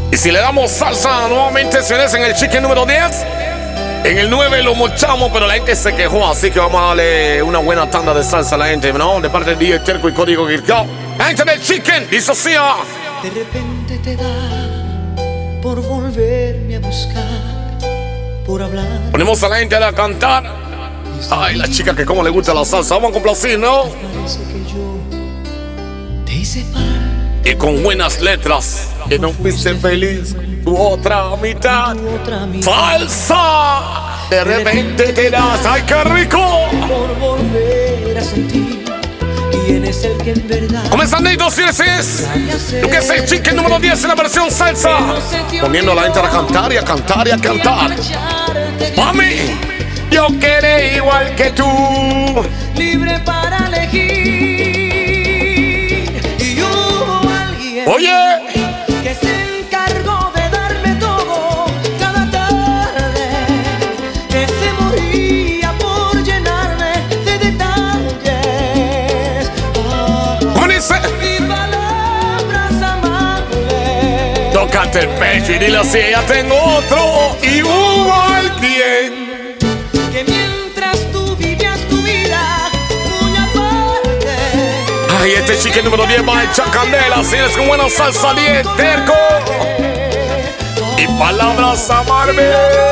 Y si le damos salsa nuevamente, señores, en el chicken número 10. En el 9 lo mochamos, pero la gente se quejó, así que vamos a darle una buena tanda de salsa a la gente, ¿no? De parte de DJ Terco y Código Guirgao. La gente del chicken, dice así. De repente te da por volverme a buscar, por hablar. Ponemos a la gente a cantar. Ay, la chica que como le gusta la salsa. Vamos a complacir, ¿no? Parece que yo te hice mal. Y con buenas letras. Que no fuiste feliz. Tu otra mitad. ¡Salsa! De repente te das. ¡Ay, qué rico! Por volver a sentir quién es el que en verdad. Comenzando y 216. Lo que es el chicken número 10 en la versión salsa. Poniendo a la gente a cantar y a cantar y a cantar. ¡Mami! Yo quedé igual que tú. Libre para elegir. Y hubo alguien. Oye. Que se encargó de darme todo cada tarde, que se moría por llenarme de detalles. ¿Cómo dice? Y palabras amables. Tócate el pecho y dile así, ya tengo otro. Y hubo alguien que mientras tú vivías tu vida muy aparte. Ay, este chicken número 10 va a echar candela. Si es con buena salsa, 10 Terco. Y palabras amables.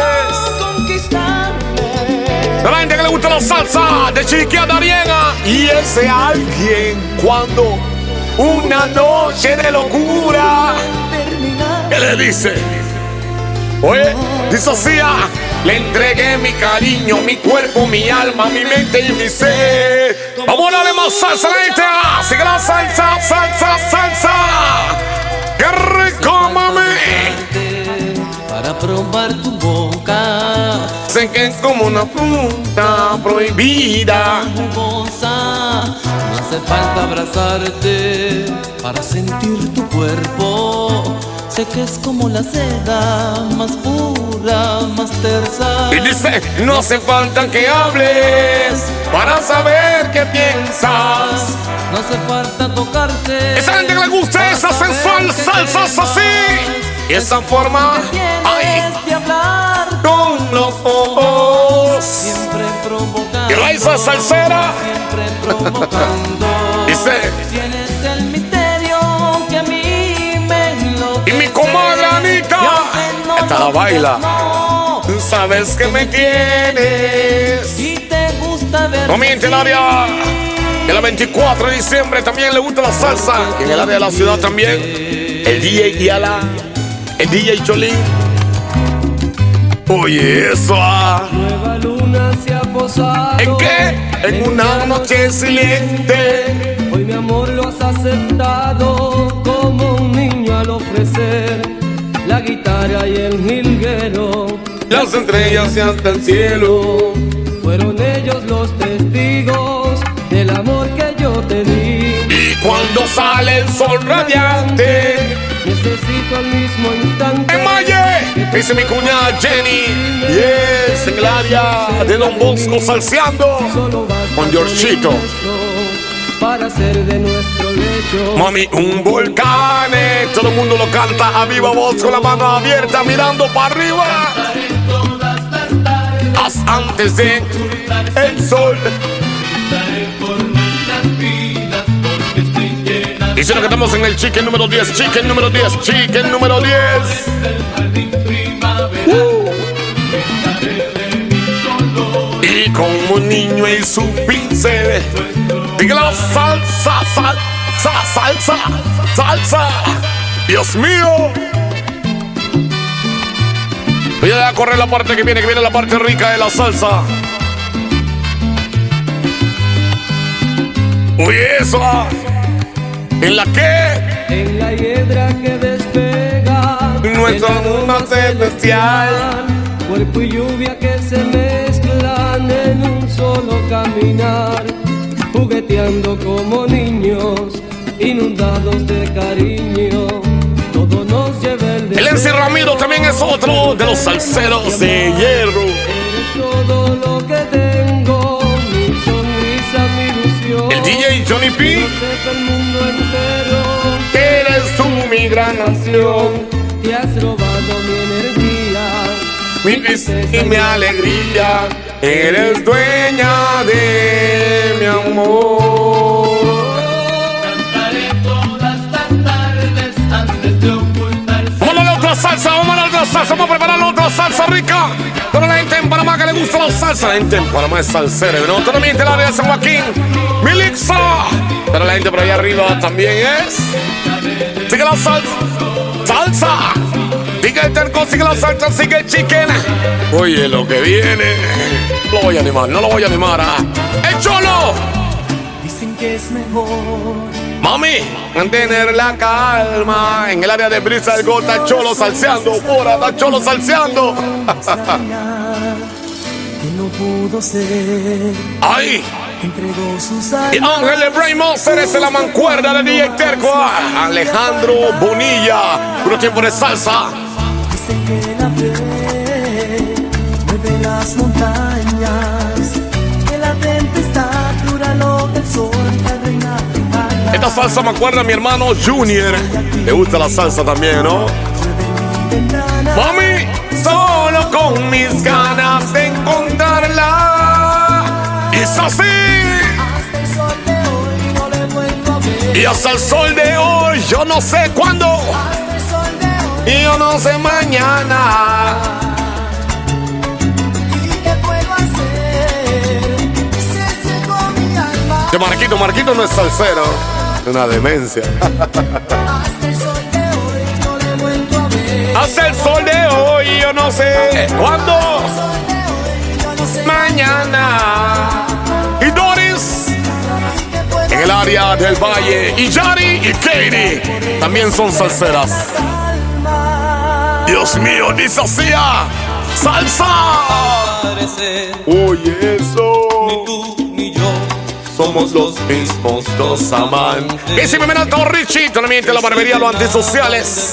A la gente que le gusta la salsa de Chiquia Dariega. Y ese alguien cuando una noche de locura. ¿Qué le dice? Oye, disocía. Le entregué mi cariño, mi cuerpo, mi alma, mi mente y mi ser. Vamos a darle más salsa a la gente. Sigue la salsa, salsa, salsa. ¡Qué rico, mami! Para probar tu boca. Sé que es como una fruta prohibida. Jugosa. No hace falta abrazarte para sentir tu cuerpo. Sé que es como la seda, más pura, más tersa. Y dice, no hace falta que hables para saber qué piensas. No hace falta tocarte. Esa gente que le gusta esa sensual salsa así. Y esa forma, ay, De hablar. con los ojos. Siempre provocando. Y la hizo salsera. Siempre provocando. Dice, Tienes el misterio que a mí me enloquece. y mi comadre Anita, esta la baila. Tú sabes que me tienes. Y te gusta ver. Comienza el área de la 24 de diciembre. También le gusta la salsa. Y en el área de la ciudad también. El DJ Yala. El DJ Cholín. Oye, eso. Nueva luna se ha posado. ¿En qué? En una noche silente. Hoy mi amor lo has aceptado como un niño al ofrecer la guitarra y el jilguero. Las estrellas y hasta el cielo. Fueron ellos los testigos del amor que yo te di. Y cuando sale el sol radiante. Necesito al mismo instante. En Maye, dice mi cuñada Jenny. Yes, en el área de Don Bosco salseando. Solo basta Con Georgito. un beso para hacer de nuestro lecho. Mami, un volcán. Todo el mundo lo canta a viva voz con la mano abierta mirando para arriba. Hasta antes de el sol. Dice lo que estamos en el chicken número 10, chicken número 10, chicken número 10. Y como un niño y su pincel. Diga la salsa, salsa, salsa, salsa. Dios mío. Voy a correr la parte que viene la parte rica de la salsa. Uy, eso. ¿En la qué? En la hiedra que despega. Nuestra luna celestial. Cuerpo y lluvia que se mezclan en un solo caminar. Jugueteando como niños, inundados de cariño. Todo nos lleva el deseo. El MC Ramiro también es otro de los salseros de hierro. Eres todo lo que tengo, mi sonrisa, mi ilusión. El DJ Johnny P. Que lo sepa el mundo entero. Eres tú mi gran nación. te has robado mi energía, mi tristeza y mi alegría. Eres dueña de mi amor. Cantaré todas las tardes antes de ocultarse. Vamos a la otra salsa, vamos a la otra salsa, vamos a preparar la otra salsa rica. Toda la gente en Panamá que le gusta la salsa, la gente en Panamá es salsera, ¿no? Toda la gente del área de San Joaquín, Milixa. Toda la gente por allá arriba también es. Sigue la salsa, salsa. Sigue el terco, sigue la salsa, sigue el chicken. Oye, lo que viene. No lo voy a animar, no lo voy a animar. ¡El Cholo! Dicen que es mejor, Mami, mantener la calma. En el área de Brisa del Gol está Cholo salseando. Fuera, está Cholo salseando. que no pudo ser. ¡Ay! Entregó sus Y Ángel de Brain Monster es la mancuerda de DJ Terco. Alejandro Bonilla, puro tiempo de salsa. Dicen que la fe mueve las montañas, que la tempestad dura lo que el sol que reina. Esta salsa me acuerda a mi hermano Junior. Le gusta la salsa también, ¿no? Mami, solo con mis ganas de encontrarla. Y es así. Hasta el sol de hoy no le vuelvo a ver. Y hasta el sol de hoy, yo no sé cuándo. Hasta el sol de hoy. Y yo no sé mañana. ¿Y qué puedo hacer? Se secó mi alma. Que Marquito no es salsero. Es una demencia. Hasta el sol de hoy no le vuelvo a ver. Hasta el sol de hoy, yo no sé cuándo. Hasta el sol de hoy yo no sé Mañana. Y Doris qué puedo en el área del Valle. Y Yari y Katie también son salseras. calma. Dios mío, dice así, salsa. Parecer, Oye, eso. ni tú ni yo Somos los mismos dos amantes. Y si me ven alto Richie, también la barbería, los antisociales.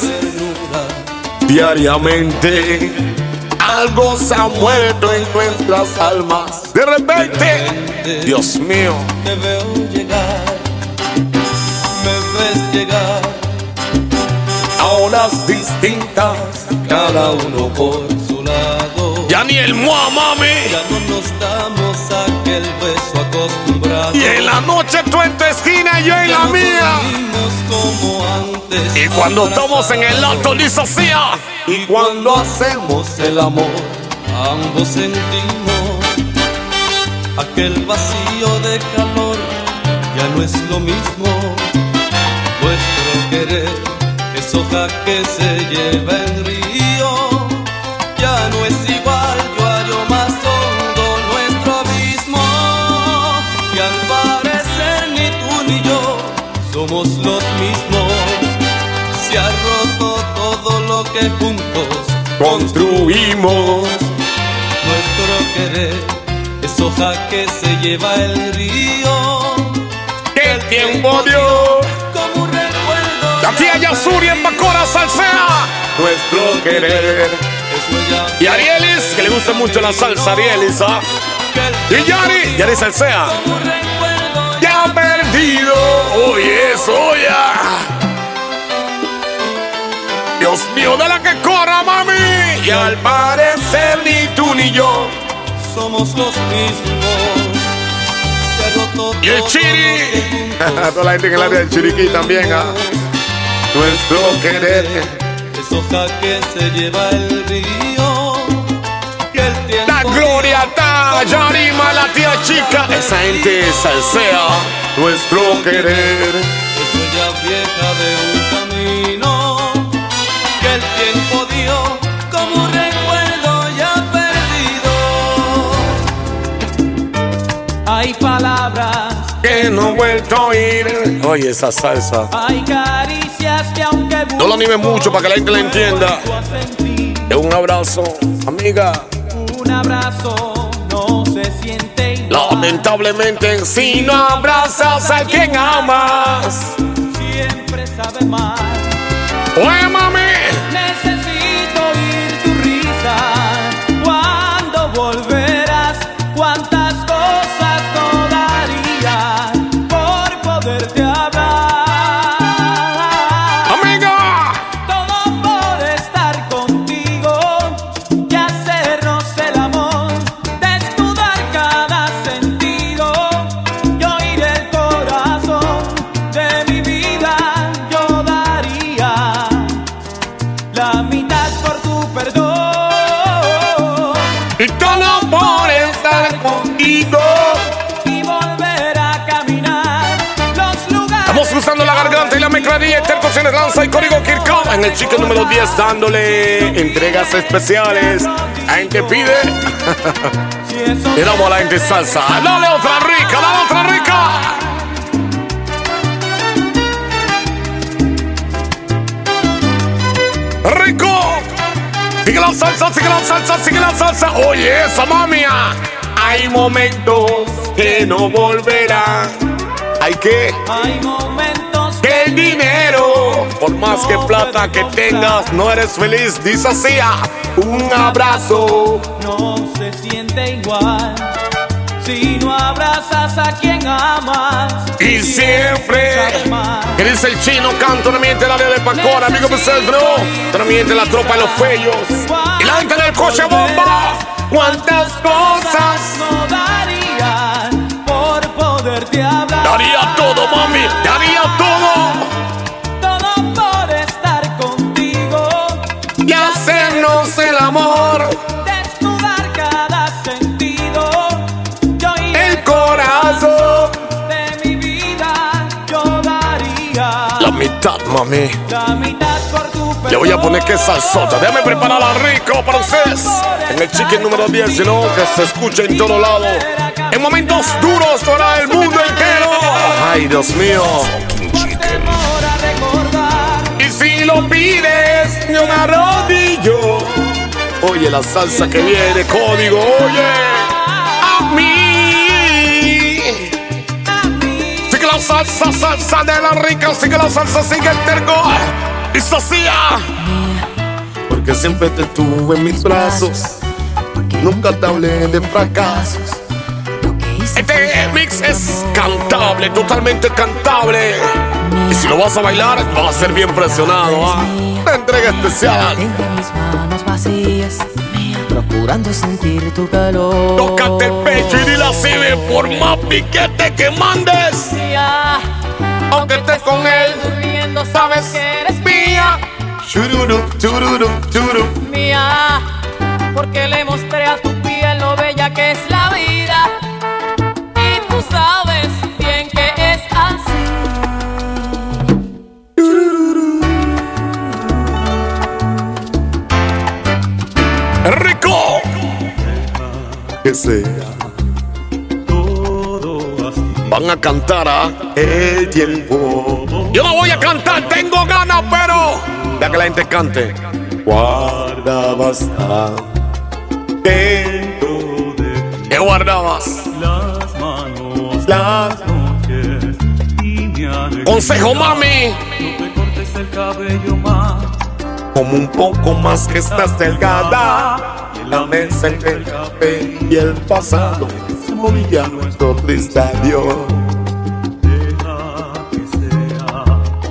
Diariamente algo se ha muerto en nuestras almas. De repente, Dios mío, Te veo llegar, me ves llegar, a horas distintas, cada uno por su lado. ya ni el mua, mami. Ya no nos damos aquel beso acostumbrado. Y en la noche tú en tu esquina y yo en la mía. Vivimos como antes. Y cuando estamos en el alto, dice así, y cuando hacemos el amor, ambos sentimos aquel vacío de calor. Ya no es lo mismo. Nuestro querer es hoja que se lleva el río. Ya no es igual, yo hallo más hondo nuestro abismo. Y al parecer ni tú ni yo somos los mismos. Se ha roto todo lo que juntos construimos. Nuestro querer es hoja que se lleva el río. Que el tiempo dio. Como un recuerdo. La tía Yasuri en Bacora salsea. Nuestro querer. Es huella Y Arielis, que le gusta mucho la salsa, Arielis, que el Y Yari salsea. como un recuerdo. Ya perdido. Oye, eso, ya. Dios mío, de la que corra, mami. Y al parecer ni tú ni yo. Somos los mismos. Se ha roto Y el todo Chiri. lo que juntos Toda la gente en el área del Chiriquí también, Nuestro querer. es hoja que se lleva el río. Que el tiempo La Gloria, ta, Yarima, la tía chica. Esa gente salsea. Nuestro querer. es huella vieja de un camino que el tiempo dio como un recuerdo ya perdido. Hay palabras, Que no he vuelto a oír. Oye, esa salsa. hay caricias que aunque No lo anime mucho para que la gente la entienda. Es un abrazo, amiga. un abrazo no se siente igual. Lamentablemente, si no abrazas a quien amas. Siempre sabe mal. Oye, mami. Necesito oír tu risa. ¿Cuándo volverás? ¿Cuántas cosas no daría por poderte hablar? Amiga. Todo por mezcla de Terco se les lanza y código Kirkov en el chicken número 10, dándole entregas especiales. La gente pide. Y damos a la gente salsa. Dale otra rica, dale otra rica. Rico. Sigue la salsa, sigue la salsa, sigue la salsa. Oye, esa mamia. Hay momentos que no volverán. Hay momentos que el dinero, por más que plata que tengas, no eres feliz. Dice así, un abrazo no se siente igual si no abrazas a quien amas. Y siempre, que dice el chino, canto también el área de Pacora, amigo Pedro, también la tropa de los feos. Y la gente del coche bomba. ¿Cuántas cosas no daría por poderte hablar? Daría todo, mami, daría todo. Todo por estar contigo y hacernos el amor. Desnudar cada sentido. Yo el corazón de mi vida yo daría. La mitad, mami. La mitad por tu perdón. Le voy a poner que salsota. Déjame prepararla rico para ustedes. En el chicken número 10, sino que se escuche en todo lado. En momentos duros para el mundo entero. Ay, Dios mío. Y si lo pides, yo me arrodillo. Oye, la salsa que viene, código. Oye, a mí. Sigue la salsa, salsa de la rica. Sigue la salsa, sigue el terco. Y sacía. Porque siempre te tuve en mis brazos. Nunca te hablé de fracasos. Este mix es cantable, totalmente cantable. Y si lo vas a bailar, vas a ser bien presionado. Una entrega especial. Tengo mis manos vacías, procurando sentir tu calor. Tócate el pecho y dile así, por más piquete que mandes. Aunque estés con él, durmiendo, sabes que eres mía. Chururu, chururu, chururu. Mía, porque le mostré a tu piel lo bella que es la vida. Y tú sabes bien que es así. ¡Rico! Que sea. Van a cantar a el tiempo. Yo no voy a cantar, tengo ganas, pero deja que la gente cante. Guardabas dentro de ti. ¿Qué guardabas? Las manos, Las noches y mi alegría. Consejo, mami. No te cortes el cabello más. Como un poco más que estás delgada. Y en la mesa entre el café y el pasado se movía nuestro triste adiós. Deja que sea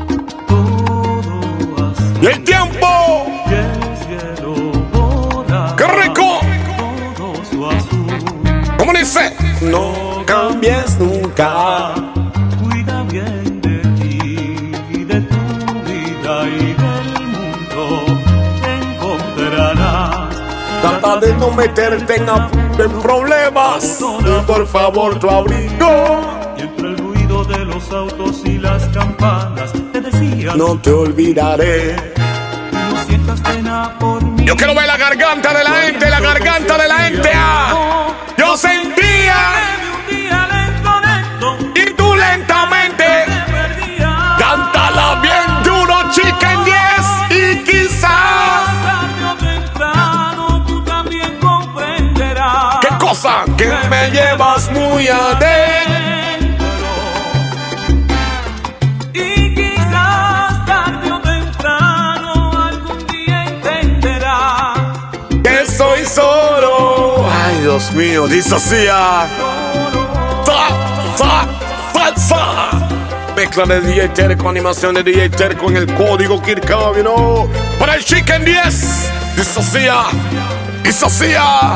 todo así. Y el tiempo. Y el cielo borra ¡Qué rico! todo su azul. ¿Cómo dice? No cambies nunca. Cuida bien de ti y de tu vida y del mundo. Encontrarás. Trata de no meterte en problemas. Y por favor, tu abrigo. Y entre el ruido de los autos y las campanas te decían: No te olvidaré. no sientas pena por mí. Yo quiero ver la garganta de la gente, la garganta de la gente. Yo sentía. Un día lento, lento, Y tú lentamente. te perdía. Cántala bien duro, Chicken 10. Y quizás. Tarde o temprano tú también comprenderás. ¿Qué cosa? Que me llevas muy adentro. Y quizás tarde o temprano algún día entenderás. Que soy solo. Ay, Dios mío, dice así. Salsa. Mezcla de DJ Terco, animación de DJ Terco en el código Kirkov, you know. Para el Chicken 10. Dice así. Dice así.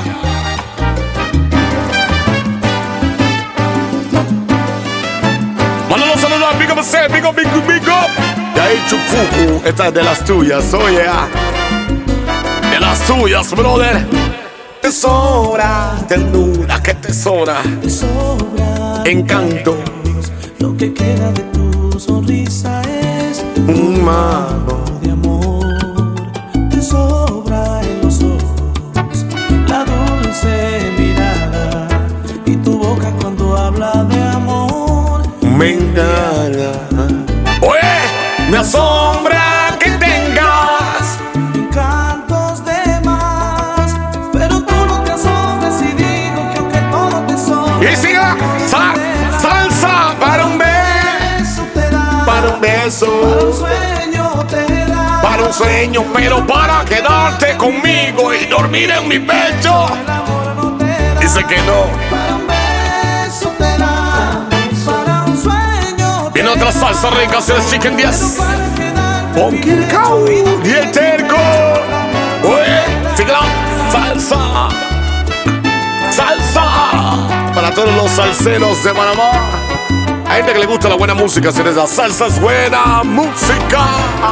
Mándalo saludos a Big Up Set, Big Up, Big Up, Big Up. De ahí Chufuku, esta es de las tuyas, oye. De las tuyas, brother. Tesora, ternura, que tesora. Sobra Encanto. lo que queda de tu sonrisa es Un mago de amor te sobra en los ojos, la dulce mirada y tu boca cuando habla de amor me engaña. Oye, me asombra que tengas encantos de más, pero tú no te asombres y digo que aunque todo te sobra. Y siga, salsa para un beso te da, para un beso, para un sueño te da, para un sueño, pero para quedarte conmigo y dormir en mi pecho. el amor no te da. Dice que no. Para un beso te da, para un sueño te Viene otra salsa rica, si es Chicken 10. para quedarte Con Kirkau y el terco. Oye, sigue la salsa. Salsa para todos los salseros de Panamá. Hay gente que le gusta la buena música, si la salsa es buena música.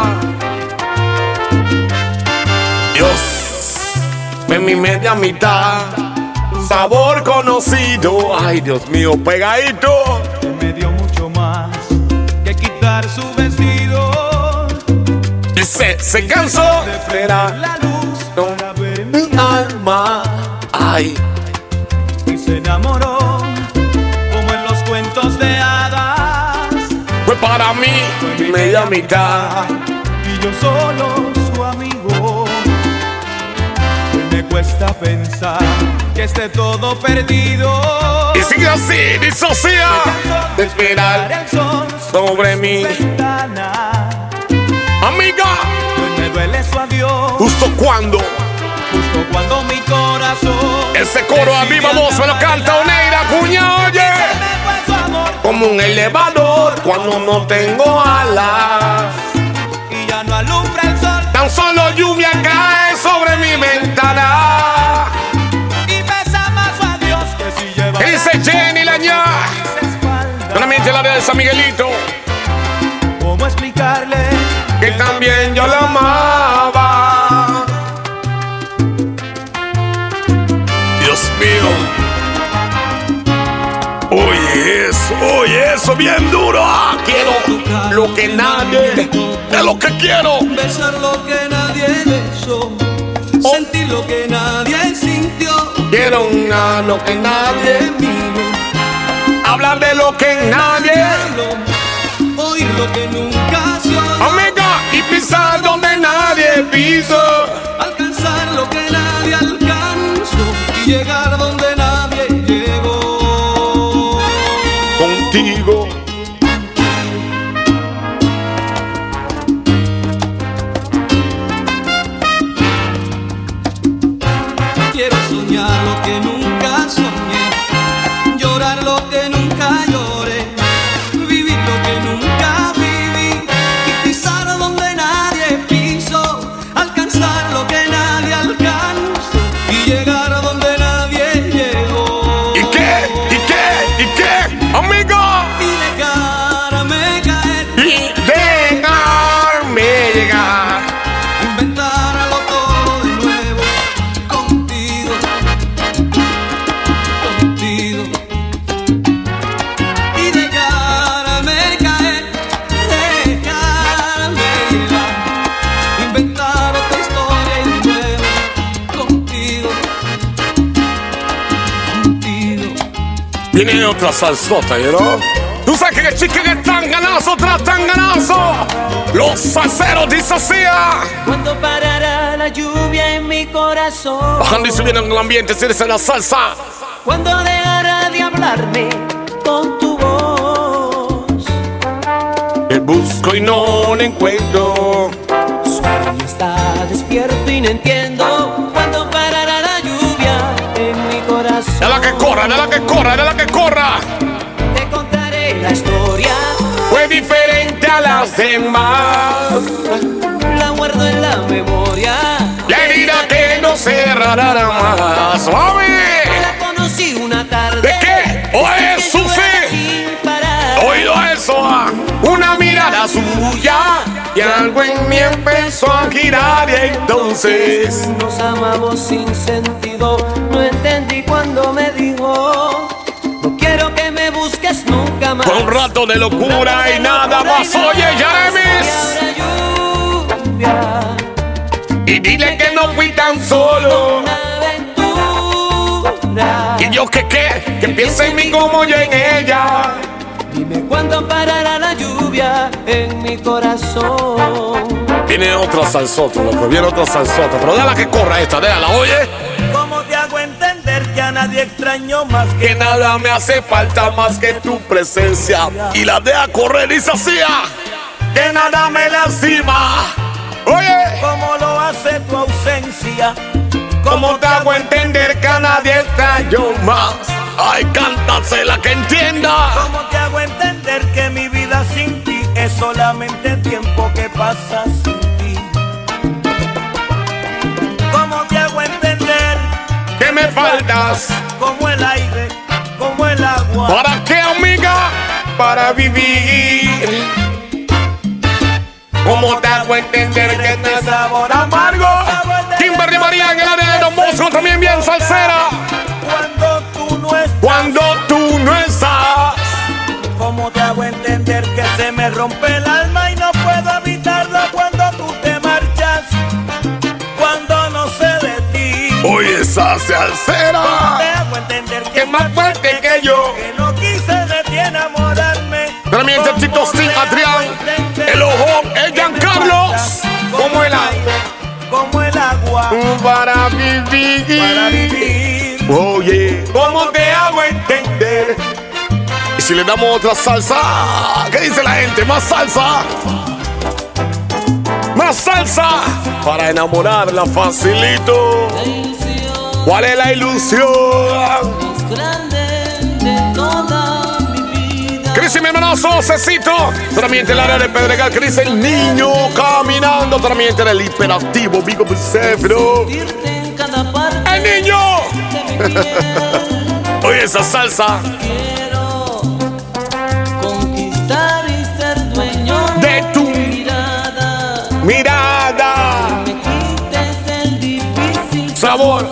Dios, en mi media mitad, sabor conocido. Ay, Dios mío, pegadito. me dio mucho más que quitar su vestido. Dice, se cansó de esperar La luz para ver mi mi alma. Ay, y se enamoró como en los cuentos de hadas. fue para mí media mitad. Y yo solo su amigo. Hoy me cuesta pensar que esté todo perdido. Y sigue así, disocia de esperar el sol sobre mi ventana. amiga. Hoy me duele su adiós. Justo cuando Justo cuando mi corazón ese coro a viva voz me lo canta Oneira Cuña, oye. se me fue su amor Como un elevador cuando no tengo alas. y ya no alumbra el sol. Tan solo lluvia cae sobre mi ventana. Y pesa más su adiós que si lleva ¿Qué dice Jenny Lañá? Solamente la de San Miguelito, ¿Cómo explicarle que también yo la amaba. Dios mío. Oye eso bien duro. Ah, quiero lo que nadie, es lo que quiero. Besar lo que nadie besó, sentir lo que nadie sintió, Quiero lo que nadie vino, hablar de lo que nadie, habló, oír lo que nunca se oyó, amiga, y pisar donde nadie pisó. alcanzar lo que nadie alcanzó y llegar donde nadie llegó. Contigo. Quiero soñar lo que nunca soñé, llorar lo que nunca lloré, vivir lo que nunca viví y pisar donde nadie pisó, alcanzar lo que nadie alcanzó y llegar donde nadie llegó. ¿Y qué? Amiga. Y dejarme caer, Y dejarme llegar. inventarlo todo de nuevo, contigo, contigo. Y dejarme caer, dejarme llegar, inventar otra historia y de nuevo, contigo, contigo. Viene otra salsota, ¿no? Tú sabes que el chicken es tan ganazo tras tan ganazo. Los salseros disocian. Cuando parará la lluvia en mi corazón, Bajando y subiendo en el ambiente, si eres en la salsa. cuando dejará de hablarme con tu voz, Te busco y no la encuentro. sueño está despierto y no entiendo cuándo parará la lluvia en mi corazón. De la que corra, de la que corra, de la que corra. Te contaré la historia, Fue diferente a las demás. la guardo en la memoria. La herida que no cerrará más. ¡Mami! La conocí una tarde. ¿De qué? Oye, Desde que yo Susi. era sin parar. Oído eso, una mirada suya y algo en mí empezó a girar y entonces Nos amamos sin sentido. No entendí cuando me dijo: no quiero que me busques nunca más. fue un rato de locura y nada más. Oye, Jeremis. Y dile que no fui tan solo. Y yo que piense en mí como yo en ella. Dime cuándo parará la lluvia en mi corazón. Viene otra salsota, loco, viene otra salsota. Pero déjala que corra esta, déjala, oye. ¿Cómo te hago entender que a nadie extraño más Que nada me hace falta más que tu presencia. Y la deja correr y se hacía. Que nada me lastima. Oye, ¿Cómo lo hace tu ausencia? ¿cómo te hago entender que a nadie extraño más? Ay, cántasela que entienda. ¿Cómo te hago entender que mi vida sin ti es solamente tiempo que pasa sin ti? ¿Cómo te hago entender Que me faltas. como el aire, como el agua? ¿Para qué, amiga? Para vivir. ¿Cómo te hago entender que este sabor amargo? Kimberly María en el área de Don Bosco, también bien salsera. Cuando tú no estás. Cuando tú no estás. ¿Cómo te hago entender que se me rompe el alma y no puedo evitarlo cuando tú te marchas? Cuando no sé de ti. Oye, esa ¿Cómo te salsera. hago entender que Es más fuerte que yo. que no quise de ti enamorarme? También el Tito ¿Cómo Sting, te hago Adrián, entender el Ojo, que el Giancarlos, como el aire, como el agua para vivir. para vivir? Oye, ¿cómo te hago entender? Y si le damos otra salsa, ¿qué dice la gente? Más salsa. Más salsa. Para enamorarla facilito. ¿Cuál es la ilusión? Cris y mi hermanazo, Cecito. También el área de Pedregal. Cris, el niño caminando. También el hiperactivo. Vigo Bucefro. ¡El niño! Oye, esa salsa. Quiero conquistar y ser dueño De tu mirada. mirada. Me quites el difícil Sabor.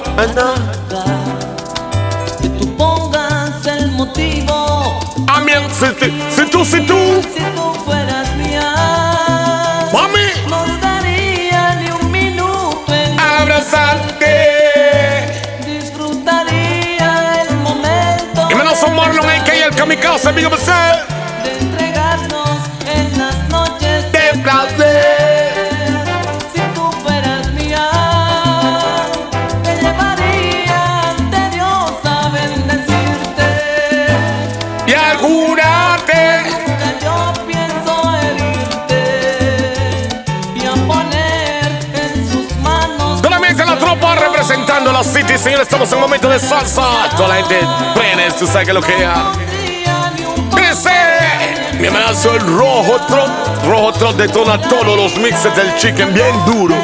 que tú pongas el motivo. A mí, si tú. Si tú fueras mía, Mami. no dudaría ni un minuto en Abrazarte. disfrutaría el momento Y menos son Marlon, a.k.a. el kamikaze, Vigo Bucefro. de entregarnos en las noches De placer. Si tú fueras mía, te llevaría ante Dios a bendecirte. Y a jurarte. Nunca yo pienso herirte y a poner en sus manos. Solamente la tropa representando la City, señores. Estamos en un momento de salsa. Toda la gente, frenes, tú sabes que lo que es. Crece. Mi hermanazo, el Rojo Trot detona todos los mixes del chicken bien duro.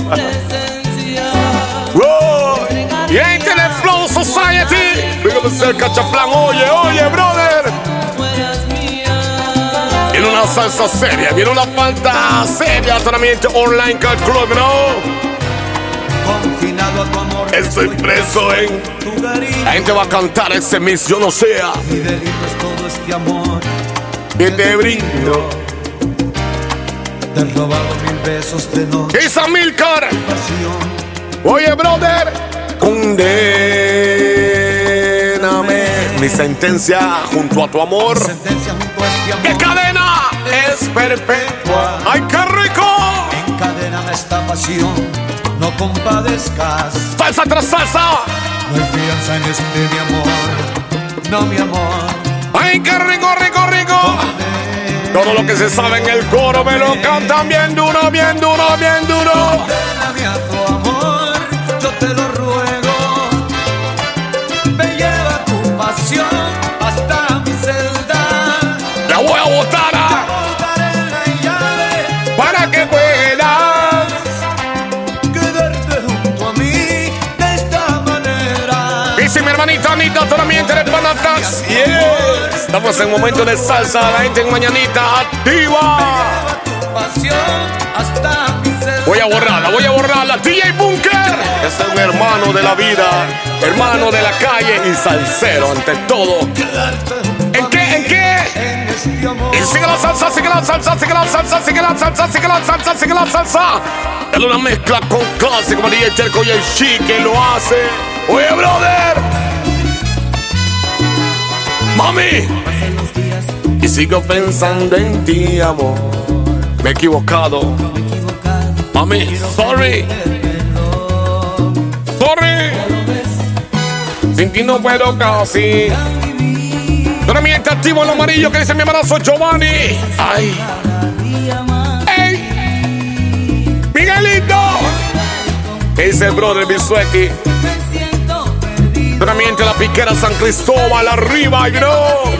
Wow. Y gente de Flow Society. Vigo Bucefro, Cachaflán. Oye, brother. Viene una salsa seria, viene una falta seria. Tratamiento online que el club, ¿no? Confinado a tu amor. Estoy preso en. Tu cariño. La gente va a cantar ese Miss Yo No Sea. Mi delito es todo este amor. Que te brindo. Te he robado 1000 besos de noche. ¿Qué hizo Milcar? Pasión. Oye, brother. Condéname. Mi sentencia junto a tu amor. Sentencia junto a este amor. ¡Qué cadena! Es perpetua. ¡Ay, qué rico! Encadéname esta pasión. No compadezcas. Salsa tras salsa. No hay fianza en este mi amor. No, mi amor. ¡Ay, qué rico, rico, rico! Todo lo que se sabe en el coro me lo cantan bien duro, bien duro, bien duro. Condéname a tu amor, yo te lo ruego. Me lleva tu pasión hasta mi celda. La voy a botar Botaré la llave para que puedas. quedarte junto a mí de esta manera. Y si mi hermanita Anita también tiene panatas. Yes. Estamos en momento de salsa. La gente en mañanita activa. Lleva tu pasión hasta mi celda. Voy a borrarla. DJ Bunker es un hermano de la vida, hermano de la calle y salsero ante todo. Quedarte junto ¿En a qué? mí ¿En qué? en este amor. Y sigue la salsa, sigue la salsa, sigue la salsa, sigue la salsa, sigue la salsa, sigue la salsa. Es una mezcla con clásico, María Cherco y el Chique lo hace. Oye, brother. Mami. Y sigo pensando en ti, amor. Me he equivocado. Mami, sorry. Sorry. Sin ti no puedo casi. Pero mi activo en lo amarillo que dice mi hermanazo Giovanni. Ay. Ey. Miguelito. ¿Qué dice el brother Bisueki? Solamente la piquera San Cristóbal arriba, you know.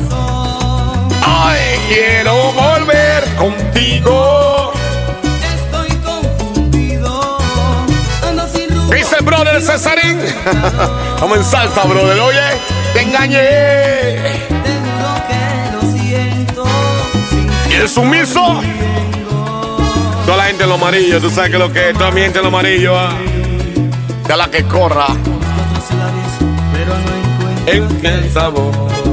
Ay, quiero volver contigo. Estoy confundido. Ando sin rumbo. ¿Qué dice el brother Cesarín? Vamos en salsa, brother, oye. Te engañé. Te juro que lo siento. ¿Y el sumiso? Toda la gente en lo amarillo, tú sabes que lo que es. Toda mi gente en lo amarillo, de la que corra. Pero no encuentro En el sabor.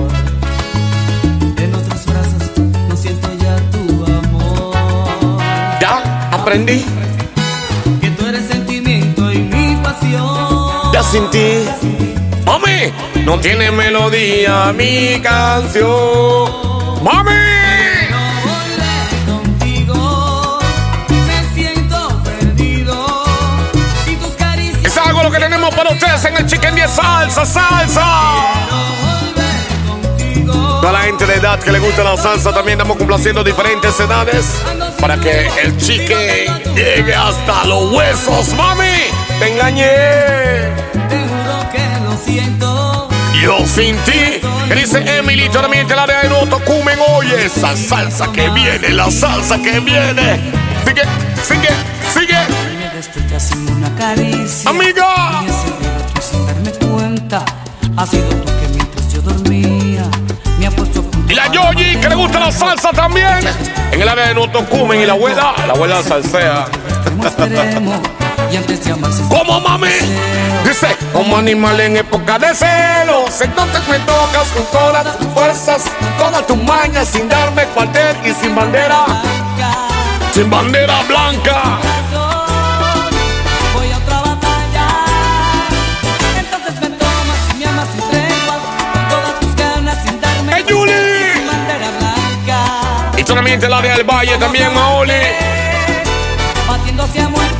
En otros brazos no siento ya tu amor. Ya aprendí. Que tú eres sentimiento y mi pasión. Ya sin ti. Mami, no tiene melodía mi canción. Mami. No volver contigo. Me siento perdido. Sin tus caricias. Es algo lo que tenemos para ustedes en el Chicken 10 Salsa, salsa. No volver contigo. Toda la gente de edad que le gusta la salsa, también estamos complaciendo diferentes edades para que el Chicken llegue hasta los huesos. Mami, te engañé. Te juro que lo siento. Yo sin ti. Que dice Emily, también el área de Noto Cumen. Oye, esa salsa que viene, la salsa que viene. Sigue, sigue, sigue. Me desperté sin una caricia. Amiga. Y ese dedo tú sin darme cuenta. Ha sido tú que mientras yo dormía me ha puesto Y la Yoyi, que le gusta la salsa también. En el área de Noto Cumen. Y la abuela salsea. extremo. Y antes de amarse. ¿Cómo, mami? Dice, como animal en época de celos. Entonces me tocas con todas tus fuerzas, todas tus mañas, sin darme cuartel y sin bandera. Sin bandera blanca. Voy a otra batalla. Entonces me tomas y me amas sin tregua. Con todas tus ganas sin darme. ¡Hey, Yuli! Sin bandera blanca. Y solamente el área del Valle también, Maoli. Batiendo hacia muerte.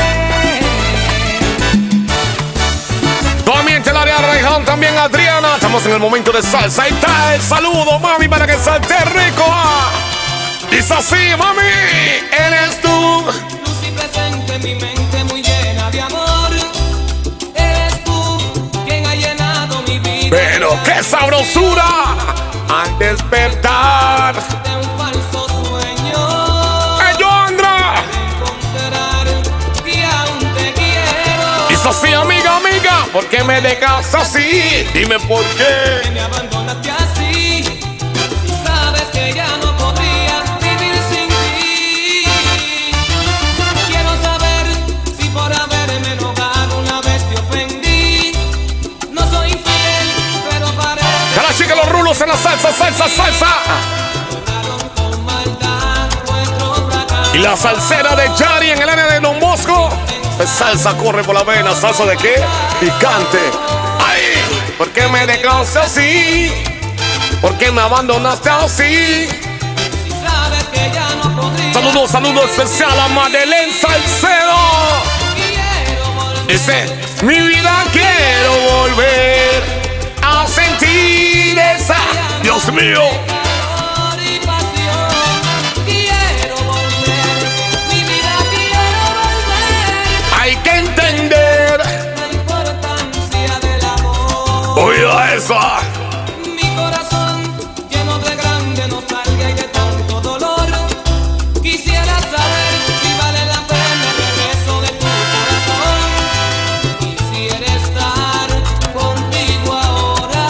Solamente el área de Rayhan también, Adriana. Estamos en el momento de salsa. Ahí está el saludo, mami, para que salte rico. Dice así, mami. Eres tú. Luz y presente en mi mente muy llena de amor. Eres tú quien ha llenado mi vida. Pero qué sabrosura al despertar. De un falso sueño. ¡Ey, Andra! Encontrar que aún te quiero. Dice así, amiga, amiga. ¿Por qué me dejas así? Dime por qué. Me abandonaste así. Si sabes que ya no podría vivir sin ti. Quiero saber si por haberme enojado una vez te ofendí. No soy infiel, pero parece Cada chica los rulos en la salsa, salsa, salsa. con maldad nuestro fracaso. Y la salsera de Yari en el área de Don Bosco. Pues salsa corre por la vena. ¿Salsa de qué? Picante. ¡Ay! ¿Por qué me dejaste así? ¿Por qué me abandonaste así? Si sabes que ya no podría. Saludos, saludos especial a Madeleine Salcedo. Quiero volver. Dice, mi vida quiero volver a sentir esa. Dios mío. Calor y pasión. Quiero volver. Mi vida quiero volver. Hay que entender. La importancia del amor. Oiga esa. Mi corazón lleno de grande nostalgia y de tanto dolor. Quisiera saber si vale la pena el regreso de tu corazón. Quisiera estar contigo ahora,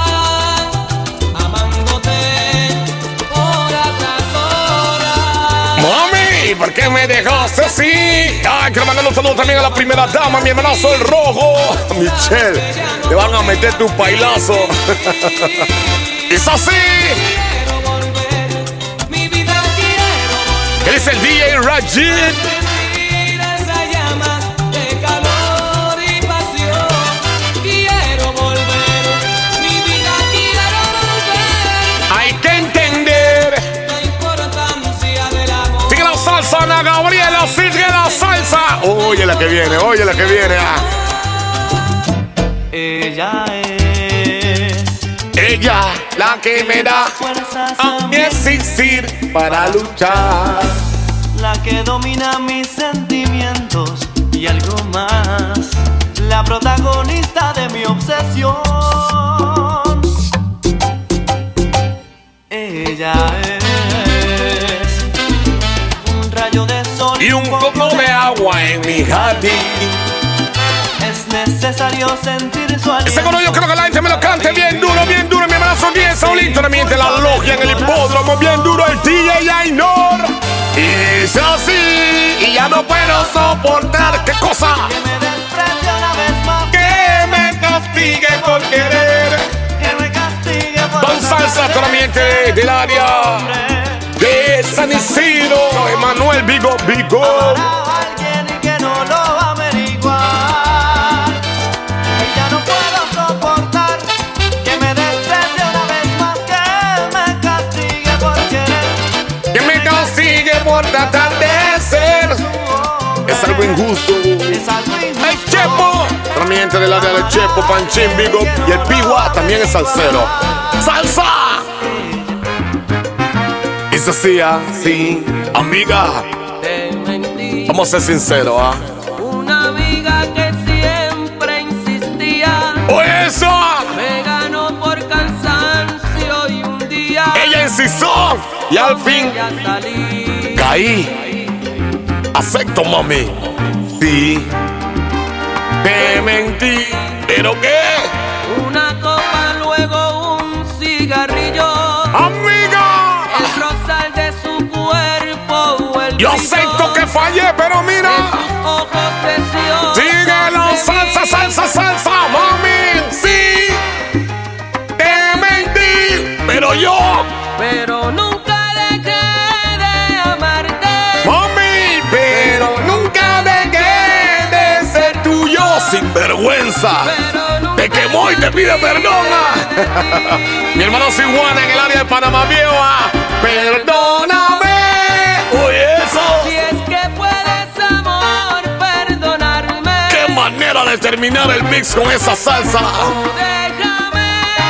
amándote hora tras hora. Mami, ¿por qué me dejaste así? Ay, quiero mandar un saludo también a la primera dama, mi hermanazo el rojo. Michelle, te van a meter tu bailazo. Es así. Quiero volver. Él es el DJ Rajid. Sentir esa llama de calor y pasión. Quiero volver, mi vida quiero volver. Hay que entender. La importancia del amor. Sigue la salsa, Ana Gabriela, sigue la salsa. Oye la que viene, oye la que viene. Ella es Ella, la que me da fuerzas a mi existir para luchar. la que domina mis sentimientos y algo más, la protagonista de mi obsesión. Ella es un rayo de sol Y un poco de agua en mi jardín. Es necesario sentir su aliento. Ese coro yo creo que la gente me lo cante bien duro, mi abrazo bien Saulito, también de la logia en el hipódromo, bien duro el DJ Ainor. Y es así, y ya no puedo soportar, ¿qué cosa? Que me desprecie una vez más. Que me castigue por querer. Que me castigue por Don Salsa, solamente del área de San Isidro, Emanuel Vigo. amar a alguien y que no lo va a averiguar. Y ya no puedo soportar que me desprecie una vez más. Que me castigue por querer. Que me castigue por tratar de ser. Es algo injusto. Es algo injusto. El Chepo, también del área del Chepo, Panchín, Vigo. Y el Piwa también es salsero. ¡Salsa! Es así, sí, amiga. Te mentí. Vamos a ser sinceros, ¿ah? Una amiga que siempre insistía. ¡O eso! Me ganó por cansancio y un día Ella insistió y al fin ya salí. caí. Acepto, mami. Sí. Te mentí. ¿Pero qué? Una copa, luego un cigarrillo. ¡Amiga! El rosal de su cuerpo. El Yo brillo acepto que fallé, pero de mira. sus ojos preciosos. Sigue la de salsa, mí. salsa, salsa, mami. Sí. Te mentí. Pero yo, Pero nunca dejé de amarte. mami. Pero nunca dejé de ser tuyo. Sin vergüenza. Pero nunca Te quemó y te pide perdón. Mi hermano Siguana en el área de Panamá Viejo. Perdóname. Oye, eso. Si es que puedes, amor, perdonarme. Qué manera de terminar el mix con esa salsa. O déjame.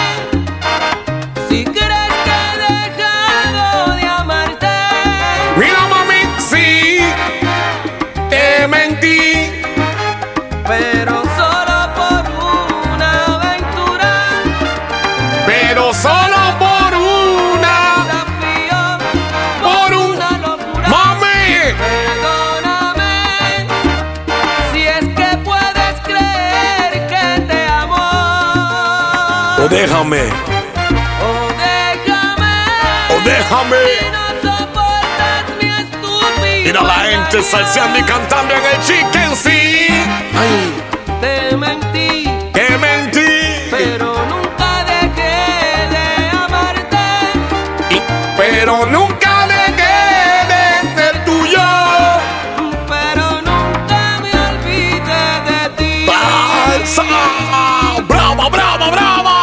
Si crees que he dejado de amarte. Mira, mami, sí. Te mentí. Pero solo por una aventura. Pero solo por una. Desafío. Por una locura. Mami. Perdóname. Si es que puedes creer que te amo. O déjame. O déjame. O déjame. Si no soportas mi estúpido. Mira la gente salseando y cantando en el Chicken sí. Ay, Te mentí, que mentí. pero nunca dejé de amarte. Pero nunca dejé de ser tuyo. Pero nunca me olvidé de ti. Salsa. Brava, brava, brava.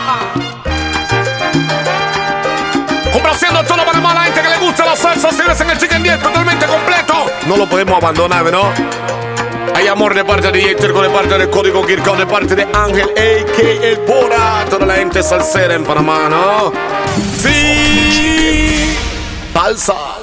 Complaciendo a toda Panamá, la gente que le gusta la salsa, si eres en el Chicken 10 totalmente completo. No lo podemos abandonar, ¿no? Hay amor de parte de DJ Terco, de parte del Código Kirkao, de parte de Ángel, a.k.a. El Bora. Toda la gente salsera en Panamá, ¿no? Sí. Salsa.